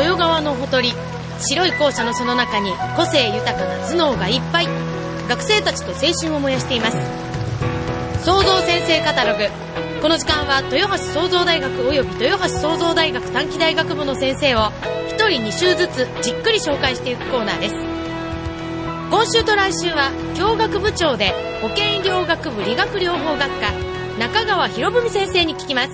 豊川のほとり、白い校舎のその中に個性豊かな頭脳がいっぱい。学生たちと青春を燃やしています。創造先生カタログ。この時間は豊橋創造大学及び豊橋創造大学短期大学部の先生を一人2週ずつじっくり紹介していくコーナーです。今週と来週は教学部長で保健医療学部理学療法学科中川博文先生に聞きます。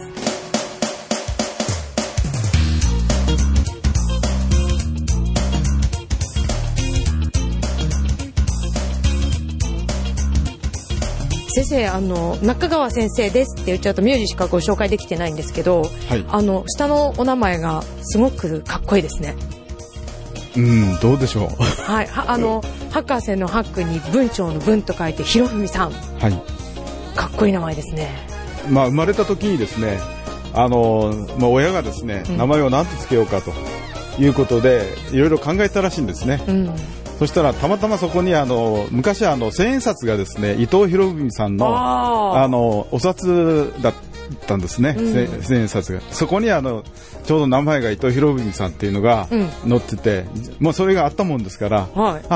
先生、中川先生ですって言っちゃうと名字しかご紹介できてないんですけど、はい、下のお名前がすごくかっこいいですね。 どうでしょう。 はい、博士の博に文章の文と書いて博文さん。はい。かっこいい名前ですね。 生まれた時にですね、親がですね、名前を何とつけようかということでいろいろ考えたらしいんですね。そしたらたまたまそこに昔千円札がですね伊藤博文さんのお札だったんですね、千円札が。そこにちょうど名前が伊藤博文さんっていうのが載ってて、もうそれがあったもんですから、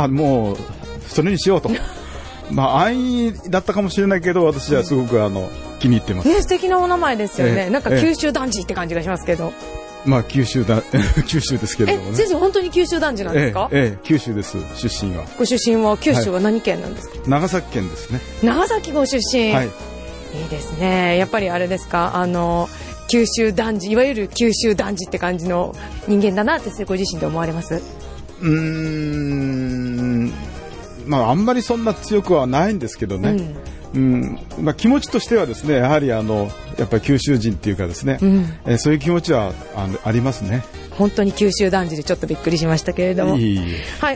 もうそれにしようと。安易だったかもしれないけど私はすごく気に入ってます。 素敵なお名前ですよね。なんか九州男児って感じがしますけど。 九州ですけれどもね。 先生本当に九州男児なんですか？ 九州です。出身は。 ご出身は九州は何県なんですか？ 長崎県ですね。 長崎ご出身。はい。いいですね。やっぱりあれですか、九州男児、いわゆる九州男児って感じの人間だなってご自身で思われます？ あんまりそんな強くはないんですけどね。気持ちとしてはですね、やはりやっぱり九州人っていうかですね、そういう気持ちはありますね。 本当に九州男児でちょっとびっくりしましたけれども、はい、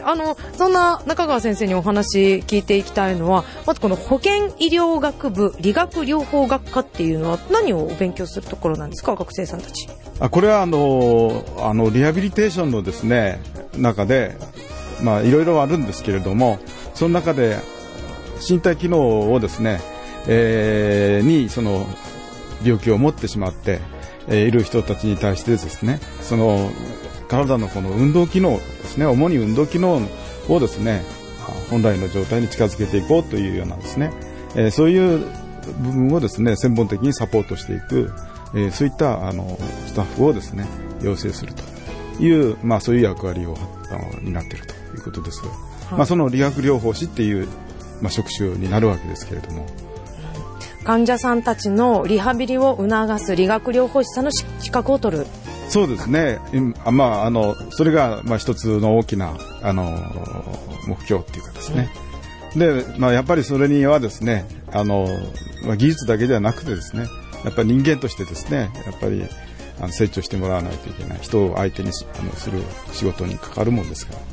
そんな中川先生にお話聞いていきたいのは、まずこの保健医療学部理学療法学科っていうのは何をお勉強するところなんですか、学生さんたち。 これはリハビリテーションのですね中でいろいろあるんですけれども、その中で身体機能をですね、にその病気を持ってしまっている人たちに対してですね、その体のこの運動機能ですね、主に運動機能をですね本来の状態に近づけていこうというようなですね、そういう部分をですね専門的にサポートしていく、そういったスタッフをですね養成するという、そういう役割を担っているということです。その理学療法士っていう職種になるわけですけれども、 患者さんたちのリハビリを促す理学療法士さんの資格を取る。 そうですね。それが一つの大きな目標っていうかですね。で、やっぱりそれにはですね技術だけではなくてですね、やっぱり人間としてですね、やっぱり成長してもらわないといけない、人を相手にする仕事に関わるものですから、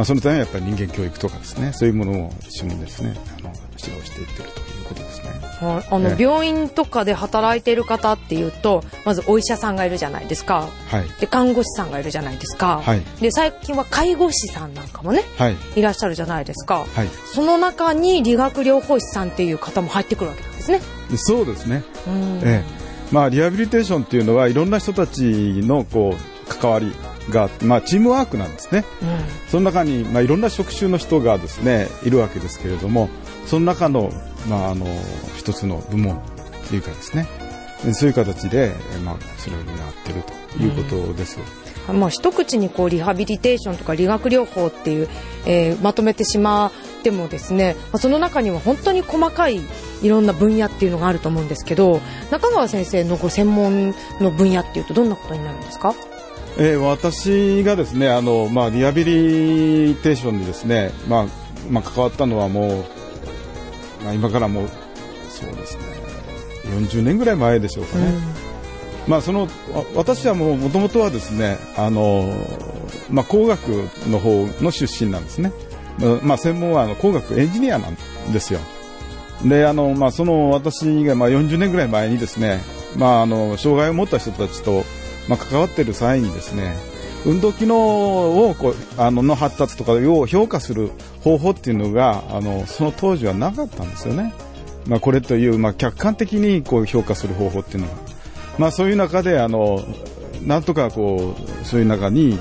そのためにはやっぱり人間教育とかですね、そういうものを一緒にですね指導していっているということですね。 病院とかで働いている方っていうと、まずお医者さんがいるじゃないですか、で看護師さんがいるじゃないですか、で最近は介護士さんなんかもね、いらっしゃるじゃないですか、その中に理学療法士さんっていう方も入ってくるわけなんですね。 そうですね。リハビリテーションっていうのはいろんな人たちの関わりが、チームワークなんですね。その中に、いろんな職種の人がですねいるわけですけれども、その中の、一つの部門というかですね、そういう形で、それを担っているということです。 一口にリハビリテーションとか理学療法っていう、まとめてしまってもですね、その中には本当に細かいいろんな分野っていうのがあると思うんですけど、中川先生のご専門の分野っていうとどんなことになるんですか？ 私がですねリハビリテーションにですね、関わったのはもう、今からもうそうですね40年ぐらい前でしょうかね。私はもともとはですね工学の方の出身なんですね。専門は工学エンジニアなんですよ。でその私が40年ぐらい前にですね障害を持った人たちと関わっている際にですね、運動機能をの発達とかを評価する方法っていうのがその当時はなかったんですよね。これという客観的に評価する方法っていうのは、そういう中でなんとかそういう中に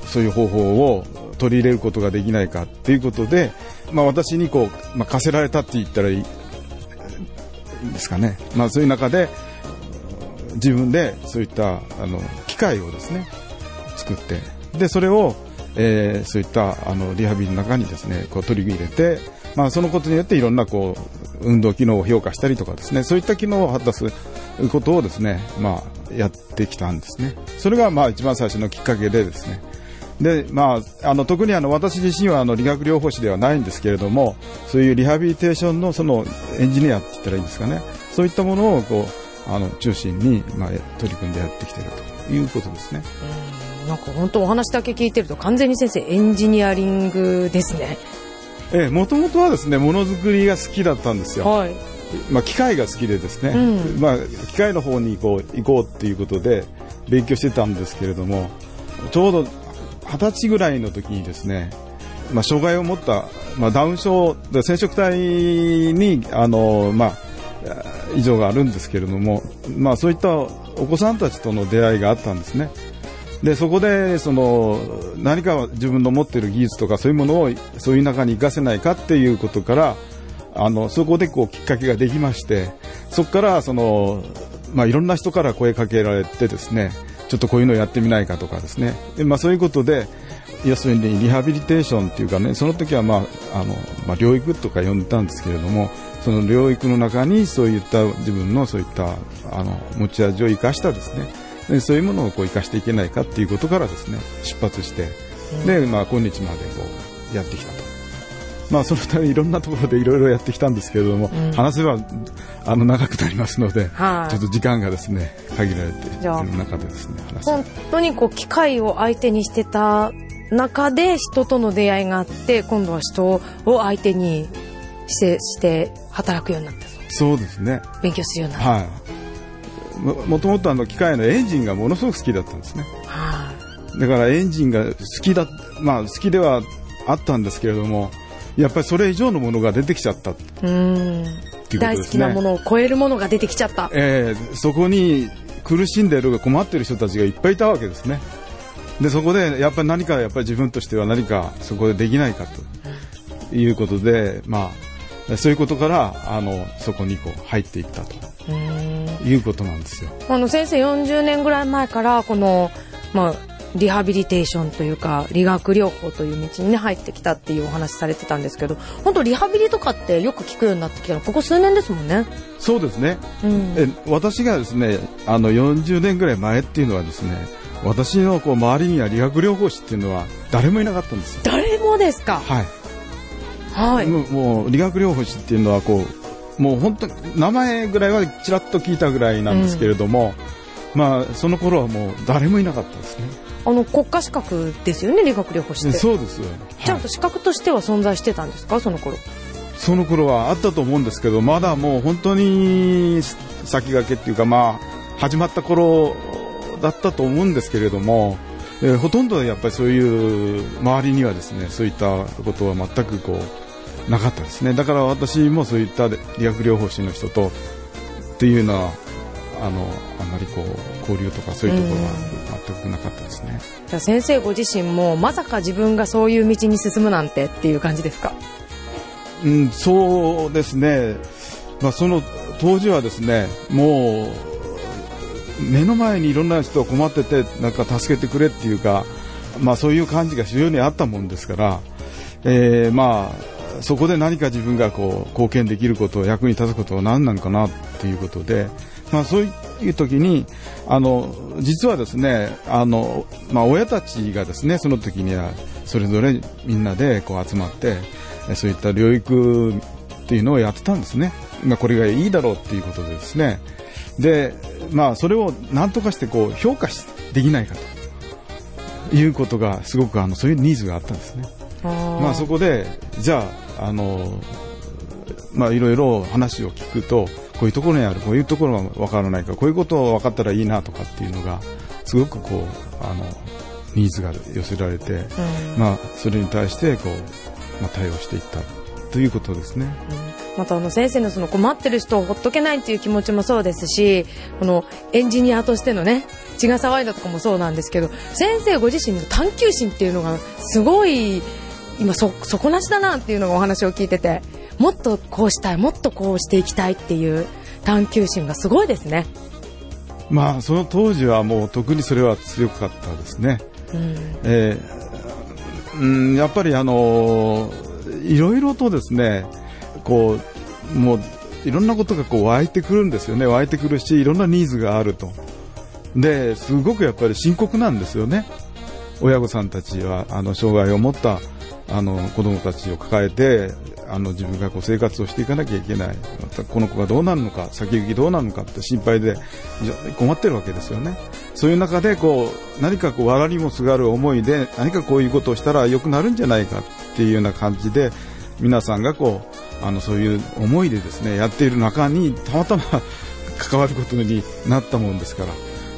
そういう方法を取り入れることができないかということで、私に課せられたって言ったらいいですかね。そういう中で自分でそういった機械をですね作って、でそれを、そういったリハビリの中にですね取り入れて、そのことによっていろんな運動機能を評価したりとかですね、そういった機能を果たすことをですね、やってきたんですね。それが一番最初のきっかけでですね、で特に私自身は理学療法士ではないんですけれども、そういうリハビリテーションのそのエンジニアって言ったらいいんですかね、そういったものを中心に取り組んでやってきているということですね。 なんか本当お話だけ聞いてると完全に先生エンジニアリングですね。 もともとはですねものづくりが好きだったんですよ。 はい。 機械が好きでですね、機械の方に行こうっていうことで勉強してたんですけれども、ちょうど20歳ぐらいの時にですね、障害を持った、ダウン症で染色体に異常があるんですけれども、そういったお子さんたちとの出会いがあったんですね。でそこで何か自分の持っている技術とかそういうものをそういう中に活かせないかっていうことからそこできっかけができまして、そこからいろんな人から声かけられてですね、ちょっとこういうのをやってみないかとかですね、でそういうことで要するにリハビリテーションっていうかね、その時は療育とか呼んでたんですけれども、その療育の中にそういった自分のそういった持ち味を生かしたですね、でそういうものを生かしていけないかっていうことからですね出発して、で今日までやってきたと。そのためいろんなところでいろいろやってきたんですけれども、話せば長くなりますので、ちょっと時間がですね限られている中でですね、 本当に機械を相手にしてた中で人との出会いがあって、今度は人を相手にして働くようになった。 そうですね。勉強するようになった。 もともと機械のエンジンがものすごく好きだったんですね。だからエンジンが好きではあったんですけれども、やっぱりそれ以上のものが出てきちゃったっていうことですね。 大好きなものを超えるものが出てきちゃった。 そこに苦しんでいる困っている人たちがいっぱいいたわけですね。でそこでやっぱり何か自分としては何かそこでできないかということで、そういうことからそこに入っていったということなんですよ。 先生40年ぐらい前からこの、リハビリテーションというか理学療法という道に、ね、入ってきたっていうお話されてたんですけど、本当リハビリとかってよく聞くようになってきたのここ数年ですもんね。 そうですね。私がですね40年ぐらい前っていうのはですね、私の周りには理学療法士っていうのは誰もいなかったんですよ。 誰もですか。はい。 もう理学療法士っていうのはもう本当に名前ぐらいはちらっと聞いたぐらいなんですけれども、その頃はもう誰もいなかったですね。 国家資格ですよね、理学療法士って。 そうですよ。 ちゃんと資格としては存在してたんですか、その頃。 その頃はあったと思うんですけど、まだもう本当に先駆けっていうか始まった頃だったと思うんですけれども、ほとんどやっぱりそういう周りにはですねそういったことは全くなかったですね。だから私もそういった理学療法士の人とっていうのはあんまり交流とかそういうところは全くなかったですね。 じゃあ先生ご自身もまさか自分がそういう道に進むなんてっていう感じですか。 そうですね。その当時はですねもう目の前にいろんな人が困っててなんか助けてくれっていうか、そういう感じが非常にあったもんですから、そこで何か自分が貢献できること役に立つことは何なのかなっていうことで、そういう時に実はですね親たちがですねその時にはそれぞれみんなで集まってそういった療育っていうのをやってたんですね。これがいいだろうっていうことでですね、でそれを何とかして評価できないかということがすごくそういうニーズがあったんですね。そこでじゃあいろいろ話を聞くとこういうところにあるこういうところが分からないかこういうことを分かったらいいなとかっていうのがすごくニーズが寄せられて、 うん、 それに対して対応していったということですね。 また先生のその困ってる人をほっとけないっていう気持ちもそうですし、このエンジニアとしてのね血が騒いだとかもそうなんですけど、先生ご自身の探求心っていうのがすごい今底なしだなっていうのがお話を聞いてて、もっとこうしたい、もっとこうしていきたいっていう探求心がすごいですね。 まあその当時はもう特にそれは強かったですね。やっぱりいろいろとですね、こうもういろんなことがこう湧いてくるんですよね。湧いてくるし、いろんなニーズがあると。ですごくやっぱり深刻なんですよね。親御さんたちは障害を持った子どもたちを抱えて自分がこう生活をしていかなきゃいけない。またこの子がどうなるのか、先行きどうなるのかって心配で非常に困ってるわけですよね。そういう中でこう何かこう藁にもすがる思いで何かこういうことをしたら良くなるんじゃないかっていうような感じで、皆さんがこうそういう思いでですねやっている中にたまたま関わることになったもんですから、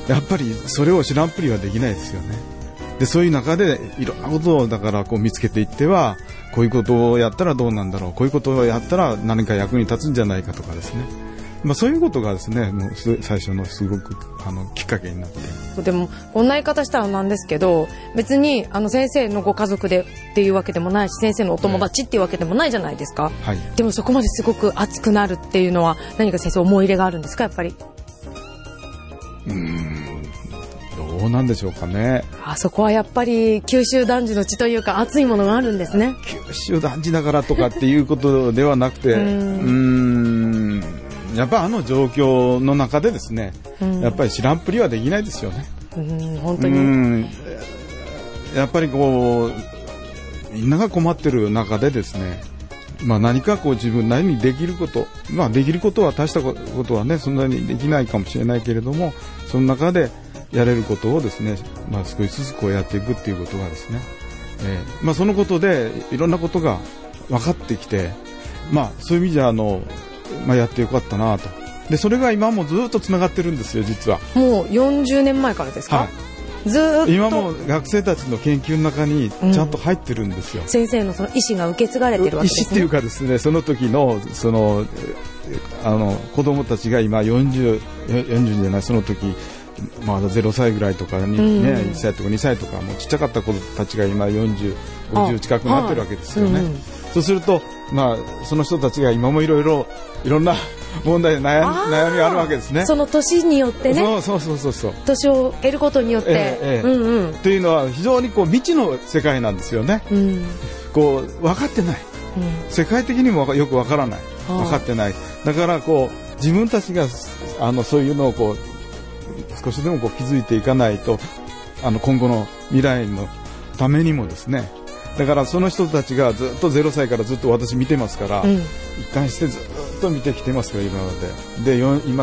やっぱりそれを知らんぷりはできないですよね。でそういう中でいろんなことをだからこう見つけていっては、こういうことをやったらどうなんだろう、こういうことをやったら何か役に立つんじゃないかとかですね、そういうことがですねもう最初のすごくきっかけになって。 でもこんな言い方したらなんですけど、別に先生のご家族でっていうわけでもないし、先生のお友達っていうわけでもないじゃないですか、はい、でもそこまですごく熱くなるっていうのは何か先生思い入れがあるんですか？やっぱりどうなんでしょうかね。 そこはやっぱり九州男児の血というか熱いものがあるんですね。 九州男児だからとかっていうことではなくてやっぱ状況の中でですね、やっぱり知らんぷりはできないですよね。 本当にやっぱりこうみんなが困ってる中でですね、何かこう自分なりにできること、できることは大したことはねそんなにできないかもしれないけれども、その中でやれることをですね、少しずつこうやっていくっていうことがですね、そのことでいろんなことが分かってきて、そういう意味じゃやってよかったなと。でそれが今もずっとつながってるんですよ、実は。もう 40年前からですか？はい、ずっと今も学生たちの研究の中にちゃんと入ってるんですよ。 先生のその意思が受け継がれてるわけですね。 意思っていうかですね、その時の子供たちが今40じゃない、その時まだ0歳ぐらいとかに、1歳とか2歳とかもうちっちゃかった子たちが今40、50近くなってるわけですよね。そうすると、その人たちが今もいろんな問題で悩みがあるわけですね。 その年によってね。 そう年を得ることによって、 というのは非常にこう未知の世界なんですよね。こう分かってない、世界的にもよく分からない、分かってない。だからこう自分たちがそういうのをこう少しでもこう気づいていかないと、今後の未来のためにもですね。だからその人たちがずっと0歳からずっと私見てますから、一貫してずっと見てきてますから今まで。で今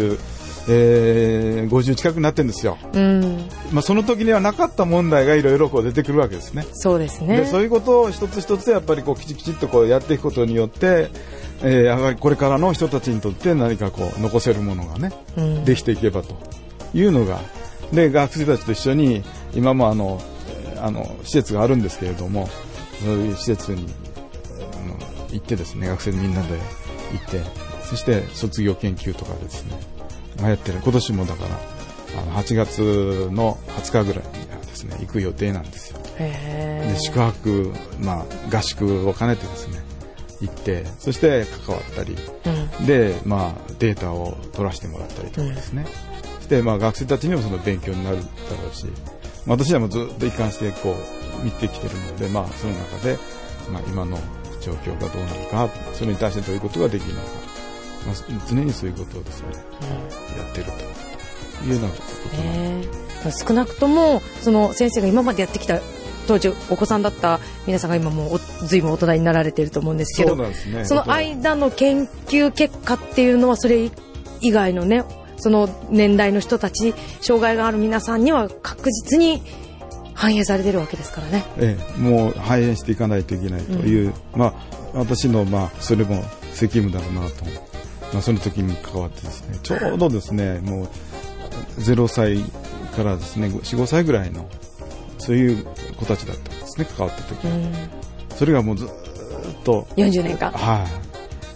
40、50近くなってるんですよ。その時にはなかった問題がいろいろ出てくるわけですね。 そうですね。 でそういうことを一つ一つやっぱりこうきちっとこうやっていくことによって、やはりこれからの人たちにとって何かこう残せるものがね、できていけばというのが。で学生たちと一緒に今も施設があるんですけれども、そういう施設に行ってですね、学生みんなで行って、そして卒業研究とかですね、やってる。今年もだから8月の20日ぐらいにですね行く予定なんですよ。で宿泊、合宿を兼ねてですね行って、そして関わったり、でデータを取らせてもらったりとかですね、で学生たちにもその勉強になるだろうし、私はもうずっと一貫してこう見てきてるので、その中で、今の状況がどうなるか、それに対してどういうことができるのか、常にそういうことをですね、やってるというようなことなんです。 少なくともその先生が今までやってきた当時お子さんだった皆さんが今もう随分大人になられていると思うんですけど、 そうなんですね、 その間の研究結果っていうのはそれ以外のね、その年代の人たち、障害がある皆さんには確実に反映されているわけですからね。 もう反映していかないといけないという、私のそれも責務だろうなと、その時に関わってですね、ちょうどですねもう0歳からですね 4,5 歳ぐらいのそういう子たちだったんですね、関わった時、それがもうずっと 40年間、 ですか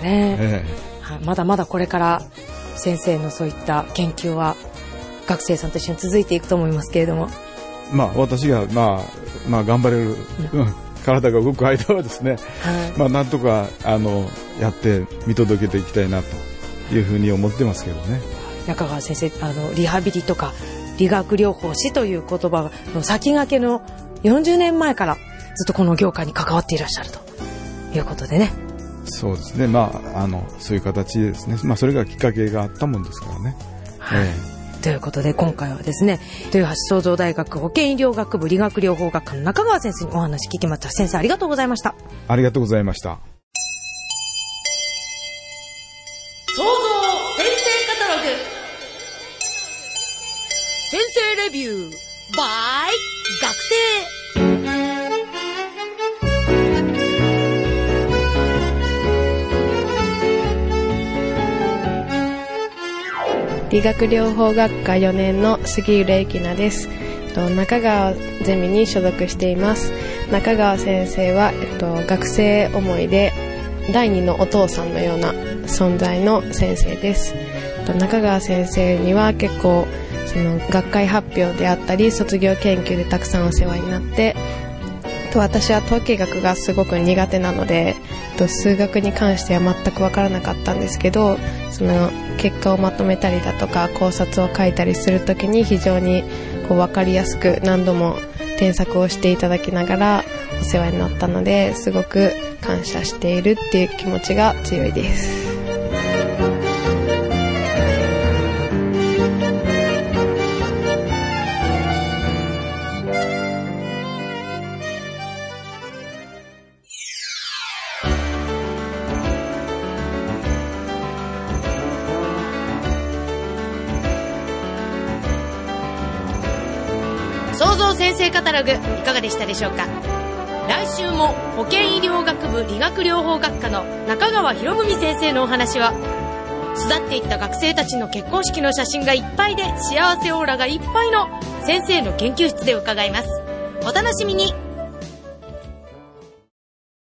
ね、まだまだこれから先生のそういった研究は学生さんと一緒に続いていくと思いますけれども、 私が頑張れる、体が動く間はですね、なんとかやって見届けていきたいなというふうに思ってますけどね。 中川先生、リハビリとか理学療法士という言葉の先駆けの40年前からずっとこの業界に関わっていらっしゃるということでね。 そうですね、そういう形でですね、それがきっかけがあったもんですからね。 ということで今回はですね、豊橋創造大学保健医療学部理学療法学科の中川先生にお話聞きました。先生ありがとうございました。 ありがとうございました。 創造先生カタログ先生レビュー by 学生。 理学療法学科4年の杉浦幸奈です。中川ゼミに所属しています。中川先生は、学生思いで第二のお父さんのような存在の先生です。中川先生には結構その学会発表であったり卒業研究でたくさんお世話になって、私は統計学がすごく苦手なので数学に関しては全く分からなかったんですけど、その結果をまとめたりだとか考察を書いたりするときに非常に分かりやすく何度も添削をしていただきながらお世話になったので、すごく感謝しているっていう気持ちが強いです。 創造先生カタログいかがでしたでしょうか。来週も保健医療学部理学療法学科の中川博文先生のお話は、巣立っていった学生たちの結婚式の写真がいっぱいで幸せオーラがいっぱいの先生の研究室で伺います。お楽しみに。